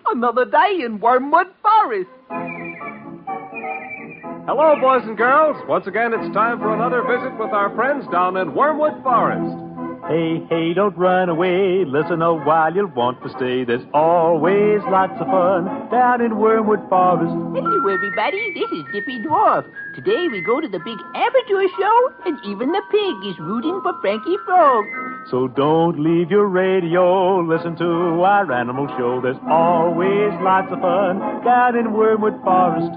Another day in Wormwood Forest. Hello, boys and girls. Once again, it's time for another visit with our friends down in Wormwood Forest. Hey, hey, don't run away. Listen a while, you'll want to stay. There's always lots of fun down in Wormwood Forest. Hello, everybody. This is Dippy Dwarf. Today we go to the big amateur show, and even the pig is rooting for Frankie Frog. So don't leave your radio. Listen to our animal show. There's always lots of fun down in Wormwood Forest.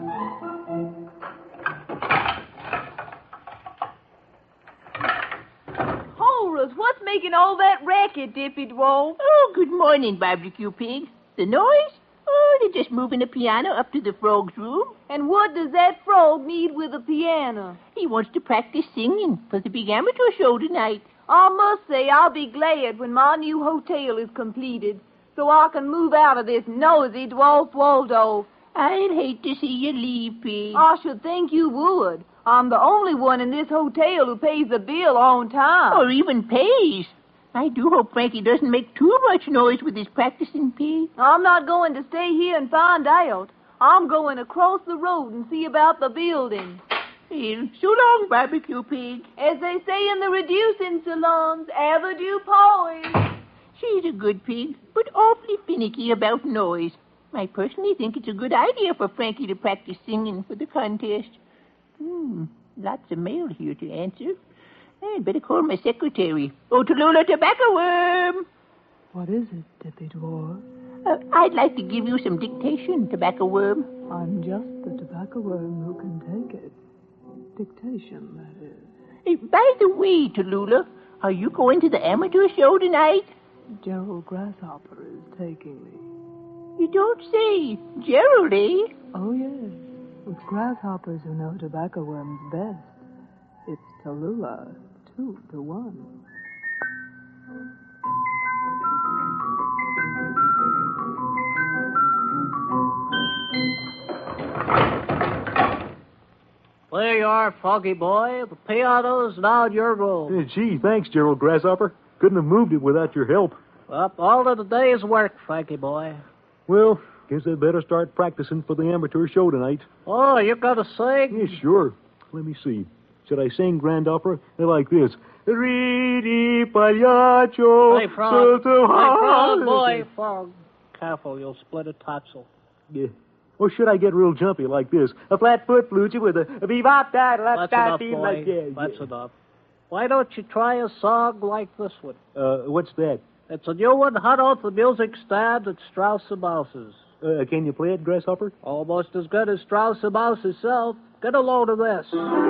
What's making all that racket, Dippy Dwarf? Oh, good morning, Barbecue Pig. The noise? Oh, they're just moving the piano up to the frog's room. And what does that frog need with a piano? He wants to practice singing for the big amateur show tonight. I must say I'll be glad when my new hotel is completed, so I can move out of this noisy Dwarf Waldorf. I'd hate to see you leave, Pig. I should think you would. I'm the only one in this hotel who pays the bill on time. Or even pays. I do hope Frankie doesn't make too much noise with his practicing, Pig. I'm not going to stay here and find out. I'm going across the road and see about the building. Well, so long, Barbecue Pig. As they say in the reducing salons, ever do poise. She's a good pig, but awfully finicky about noise. I personally think it's a good idea for Frankie to practice singing for the contest. Lots of mail here to answer. I'd better call my secretary. Oh, Tallulah Tobacco Worm. What is it, Dippy Dwarf? I'd like to give you some dictation, Tobacco Worm. I'm just the tobacco worm who can take it. Dictation, that is. Hey, by the way, Tallulah, are you going to the amateur show tonight? Gerald Grasshopper is taking me. You don't say. Gerald, eh? Oh, yes. With grasshoppers who know tobacco worms best, it's Tallulah 2-1. There you are, Foggy Boy. The piano's now in your room. Gee, thanks, Gerald Grasshopper. Couldn't have moved it without your help. Up all of the day's work, Frankie Boy. Well, guess I'd better start practicing for the amateur show tonight. Oh, you gonna sing? Yeah, sure. Let me see. Should I sing grand opera? Like this. Ridi pagliaccio. Hey, Frog. Hey, Frog, boy, Frog. Careful, you'll split a tonsil. Yeah. Or should I get real jumpy like this? A flat-foot flute with a vivat da da That's da enough, dee boy. like That's enough. Why don't you try a song like this one? What's that? It's a new one hot off the music stand at Strauss & Mouse's. Can you play it, Grasshopper? Almost as good as Strauss & Mouse himself. Get a load of this.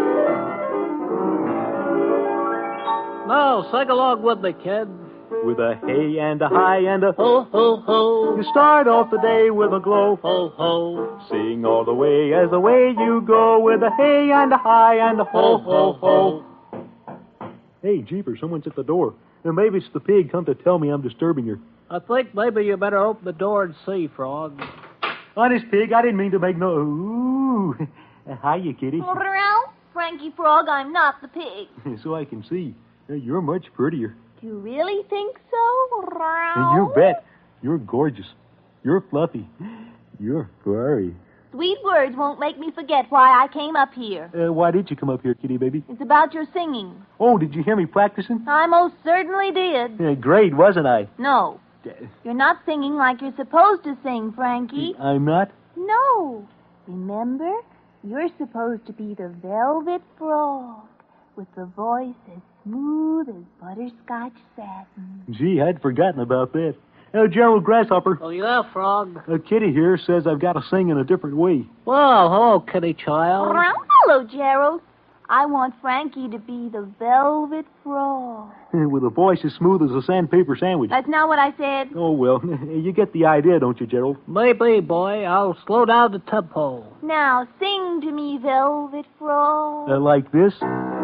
Now, sing along with me, kid. With a hey and a hi and a ho, ho, ho. You start off the day with a glow. Ho, ho. Sing all the way as the way you go with a hey and a hi and a ho, ho, ho. Hey, Jeepers, someone's at the door. And maybe it's the pig come to tell me I'm disturbing her. I think maybe you better open the door and see, Frog. Honest, pig, I didn't mean to make no... Ooh. Hiya, kitty. Ralph, Frankie Frog, I'm not the pig. So I can see. You're much prettier. Do you really think so, Ralph? You bet. You're gorgeous. You're fluffy. You're furry. Sweet words won't make me forget why I came up here. Why did you come up here, kitty baby? It's about your singing. Oh, did you hear me practicing? I most certainly did. Great, wasn't I? No. You're not singing like you're supposed to sing, Frankie. I'm not? No. Remember, you're supposed to be the velvet frog with the voice as smooth as butterscotch satin. Gee, I'd forgotten about that. Gerald Grasshopper. Oh, yeah, Frog. Kitty here says I've got to sing in a different way. Well, hello, kitty child. Hello, Gerald. I want Frankie to be the velvet frog. With a voice as smooth as a sandpaper sandwich. That's not what I said. Oh, well, you get the idea, don't you, Gerald? Maybe, boy. I'll slow down the tempo. Now, sing to me, velvet frog. Like this?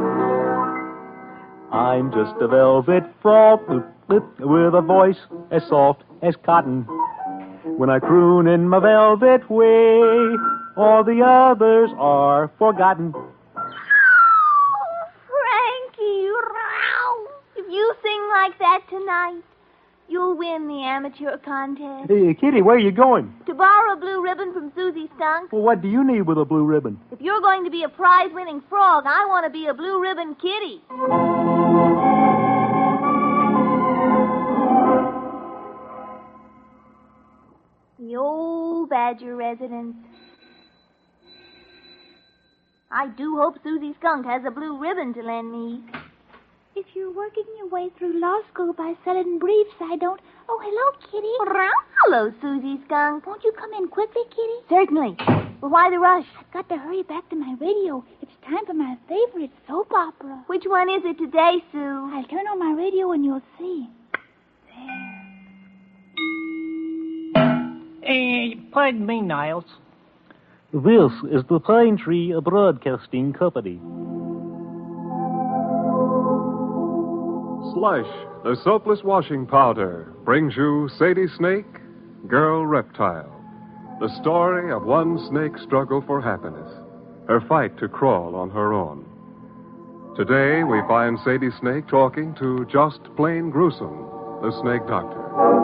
I'm just a velvet frog with a voice as soft as cotton. When I croon in my velvet way, all the others are forgotten. Frankie, Ralph, if you sing like that tonight, You'll win the amateur contest. Hey, Kitty, where are you going? To borrow a blue ribbon from Susie Skunk. Well, what do you need with a blue ribbon? If you're going to be a prize-winning frog, I want to be a blue ribbon kitty. The old Badger residence. I do hope Susie Skunk has a blue ribbon to lend me. If you're working your way through law school by selling briefs, I don't... Oh, hello, Kitty. Hello, Susie Skunk. Won't you come in quickly, Kitty? Certainly. But why the rush? I've got to hurry back to my radio. It's time for my favorite soap opera. Which one is it today, Sue? I'll turn on my radio and you'll see. Pardon me, Niles. This is the Pine Tree Broadcasting Company. Slush, the soapless washing powder, brings you Sadie Snake, Girl Reptile. The story of one snake's struggle for happiness, her fight to crawl on her own. Today, we find Sadie Snake talking to Just Plain Gruesome, the snake doctor.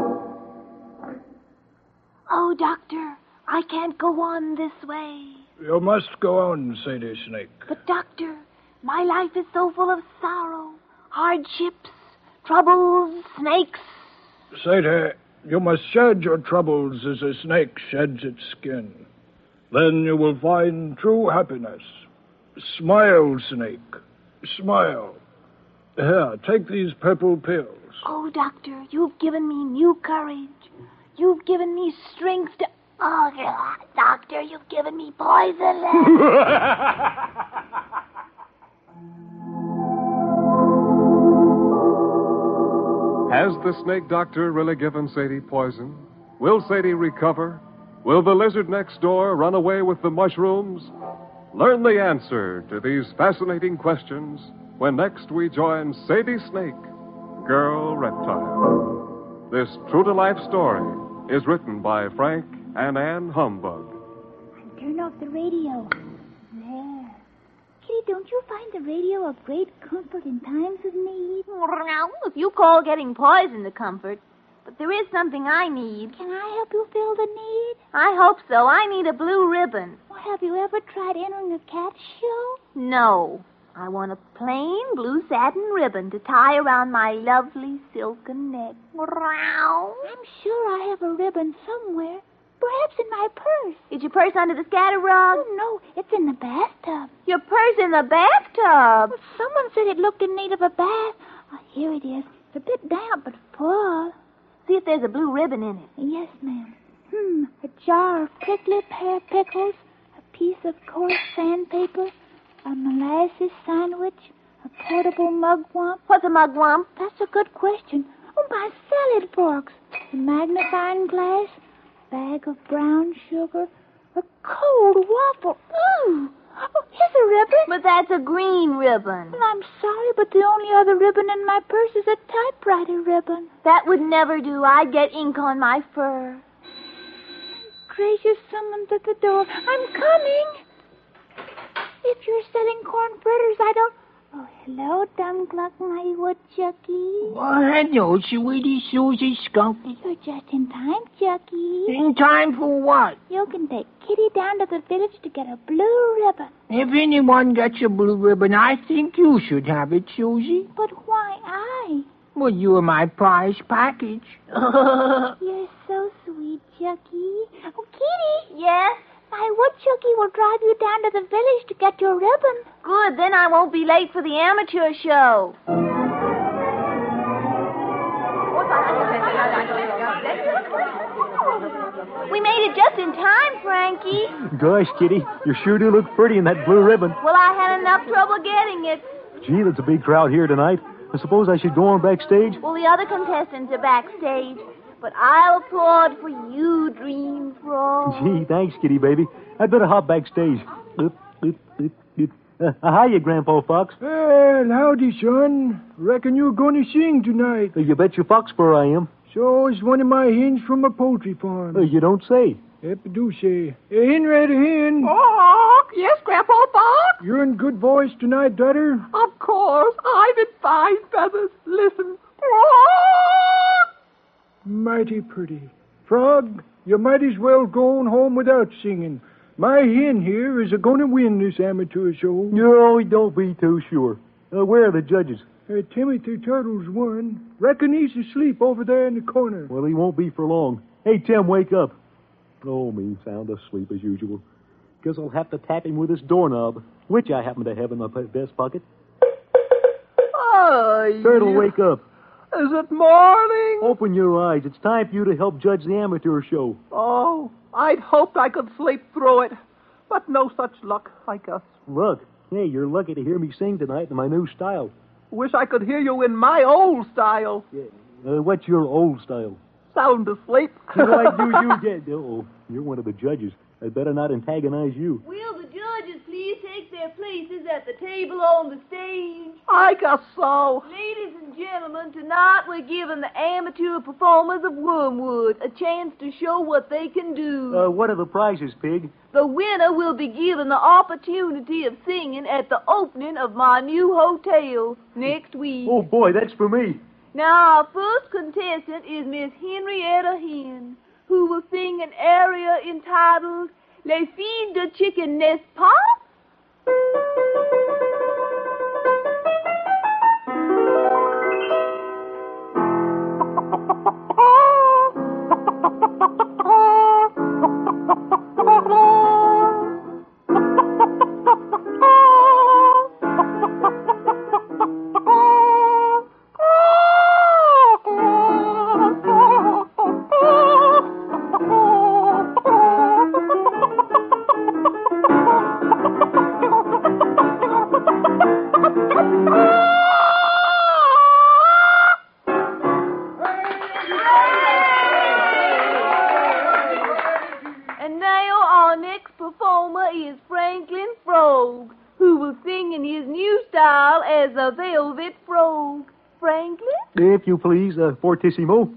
Oh, Doctor, I can't go on this way. You must go on, Sadie Snake. But, Doctor, my life is so full of sorrow, hardships, troubles, snakes. Sadie, you must shed your troubles as a snake sheds its skin. Then you will find true happiness. Smile, Snake. Smile. Here, take these purple pills. Oh, Doctor, you've given me new courage. You've given me strength to... Oh, Doctor, you've given me poison. Has the snake doctor really given Sadie poison? Will Sadie recover? Will the lizard next door run away with the mushrooms? Learn the answer to these fascinating questions when next we join Sadie Snake, Girl Reptile. This true-to-life story is written by Frank and Ann Humbug. Turn off the radio. There. Kitty, don't you find the radio a great comfort in times of need? Now, if you call getting poison a comfort, but there is something I need. Can I help you fill the need? I hope so. I need a blue ribbon. Well, have you ever tried entering a cat show? No. I want a plain blue satin ribbon to tie around my lovely silken neck. I'm sure I have a ribbon somewhere. Perhaps in my purse. Is your purse under the scatter rug? Oh, no. It's in the bathtub. Your purse in the bathtub? Well, someone said it looked in need of a bath. Oh, here it is. It's a bit damp, but full. See if there's a blue ribbon in it. Yes, ma'am. A jar of prickly pear pickles, a piece of coarse sandpaper, a molasses sandwich, a portable mugwump. What's a mugwump? That's a good question. Oh, my salad forks, a magnifying glass, a bag of brown sugar, a cold waffle. Ooh! Oh, here's a ribbon. But that's a green ribbon. Well, I'm sorry, but the only other ribbon in my purse is a typewriter ribbon. That would never do. I'd get ink on my fur. Gracious, someone's at the door. I'm coming. If you're selling corn fritters, I don't... Oh, hello, Dumb Gluck, my woodchucky. Well, hello, sweetie Susie Skunky. You're just in time, Chucky. In time for what? You can take Kitty down to the village to get a blue ribbon. If anyone gets a blue ribbon, I think you should have it, Susie. But why I? Well, you're my prize package. You're so sweet, Chucky. Oh, Kitty. Yes? My woodchucky will drive you down to the village to get your ribbon. Good, then I won't be late for the amateur show. We made it just in time, Frankie. Gosh, Kitty, you sure do look pretty in that blue ribbon. Well, I had enough trouble getting it. Gee, there's a big crowd here tonight. I suppose I should go on backstage? Well, the other contestants are backstage. But I'll applaud for you, Dream Frog. Gee, thanks, Kitty, baby. I'd better hop backstage. Hiya, Grandpa Fox. Well, howdy, son. Reckon you're going to sing tonight. You bet your foxfur I am. So is one of my hens from a poultry farm. You don't say. Yep, I do say. Henrietta Hen. Oh, yes, Grandpa Fox? You're in good voice tonight, daughter. Of course. I'm in fine feathers. Listen. mighty pretty. Frog, you might as well go on home without singing. My hen here is a-going to win this amateur show. No, don't be too sure. Where are the judges? Timothy Turtle's won. Reckon he's asleep over there in the corner. Well, he won't be for long. Hey, Tim, wake up. Oh, me, sound asleep as usual. Guess I'll have to tap him with this doorknob, which I happen to have in my vest pocket. Hi. Turtle, wake up. Is it morning? Open your eyes. It's time for you to help judge the amateur show. Oh, I'd hoped I could sleep through it. But no such luck, I guess. Look, hey, you're lucky to hear me sing tonight in my new style. Wish I could hear you in my old style. What's your old style? Sound asleep. Why do you get... Oh, you're one of the judges. I'd better not antagonize you. Will the judges please take their places at the table on the stage? I guess so. Ladies and gentlemen, tonight we're giving the amateur performers of Wormwood a chance to show what they can do. What are the prizes, Pig? The winner will be given the opportunity of singing at the opening of my new hotel next week. Oh, boy, that's for me. Now, our first contestant is Miss Henrietta Hen, who will sing an aria entitled Les Filles de Chicken, n'est-ce pas? And now our next performer is Franklin Frog, who will sing in his new style as a velvet frog. Franklin? If you please, fortissimo.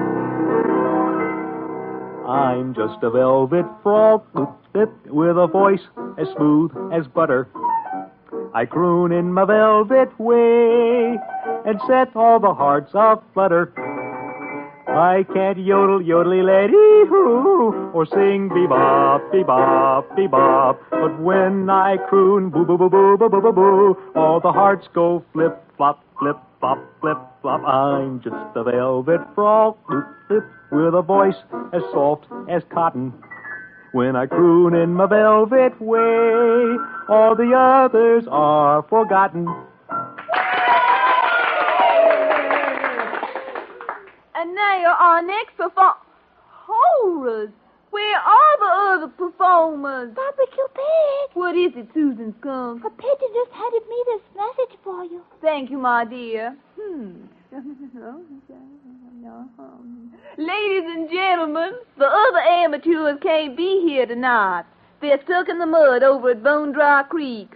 I'm just a velvet frog with a voice as smooth as butter. I croon in my velvet way and set all the hearts aflutter. I can't yodel, yodely lady hoo, or sing bebop, bebop, bebop. But when I croon boo boo boo boo boo boo boo boo, all the hearts go flip flop, flip flop, flip flop. I'm just a velvet frog with a voice as soft as cotton. When I croon in my velvet way, all the others are forgotten. And now our next performer... Horrors! Where are the other performers? Barbecue Pig. What is it, Susan Skunk? A pigeon just handed me this message for you. Thank you, my dear. Ladies and gentlemen, the other amateurs can't be here tonight. They're stuck in the mud over at Bone Dry Creek.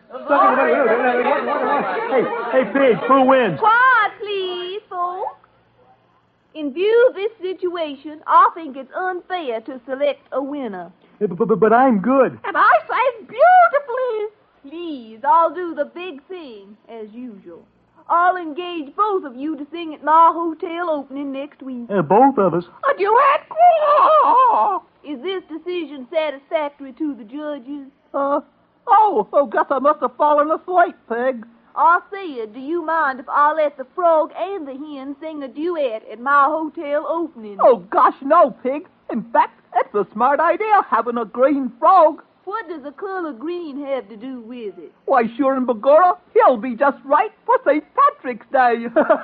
Hey, Pig, who wins? Quiet, please, folks. In view of this situation, I think it's unfair to select a winner. But I'm good. And I sang beautifully. Please, I'll do the big thing, as usual. I'll engage both of you to sing at my hotel opening next week. Both of us? A duet? Is this decision satisfactory to the judges? Guess I must have fallen asleep, Pig. I said, do you mind if I let the frog and the hen sing a duet at my hotel opening? Oh, gosh, no, Pig. In fact, it's a smart idea, having a green frog. What does the color green have to do with it? Why, sure and begorra, he'll be just right for St. Patrick's Day.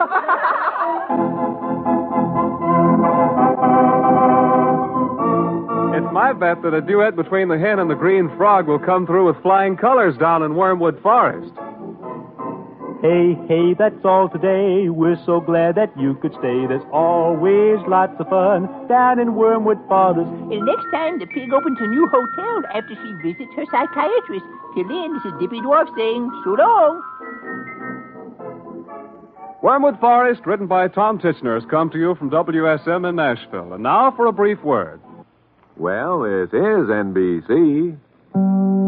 It's my bet that a duet between the hen and the green frog will come through with flying colors down in Wormwood Forest. Hey, hey, that's all today. We're so glad that you could stay. There's always lots of fun down in Wormwood Forest. And next time the pig opens a new hotel after she visits her psychiatrist. Till then, this is Dippy Dwarf saying so long. Wormwood Forest, written by Tom Titchener, has come to you from WSM in Nashville. And now for a brief word. Well, this is NBC.